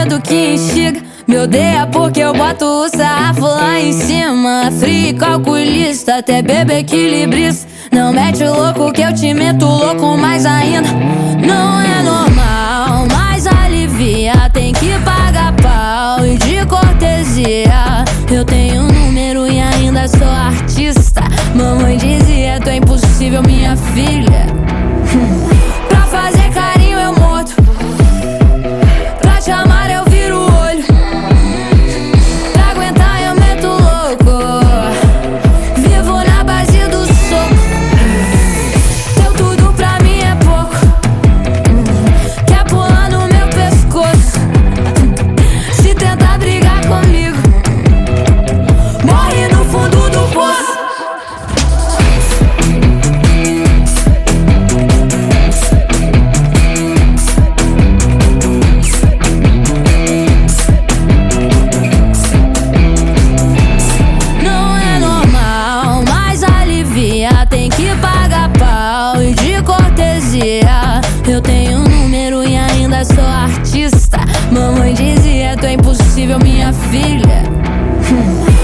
medo que instiga. Me odeia porque eu boto o sarrafo lá em cima. Frio e calculista, até bebê equilibrista. Não mete o louco que eu te meto louco mais ainda. Não é normal, mas alivia. Tem que pagar pau e de cortesia. Eu tenho número e ainda sou artista. Mamãe dizia, tu é impossível, minha filha. Pra fazer carinho eu morto, pra te amar eu viro o olho. Pra aguentar eu meto louco, vivo na base do soco. Teu tudo pra mim é pouco, quer pular no meu pescoço. Se tentar brigar comigo, morre no fundo do poço. Tem que pagar pau e de cortesia. Eu tenho número e ainda sou artista. Mamãe dizia, tu é impossível, minha filha.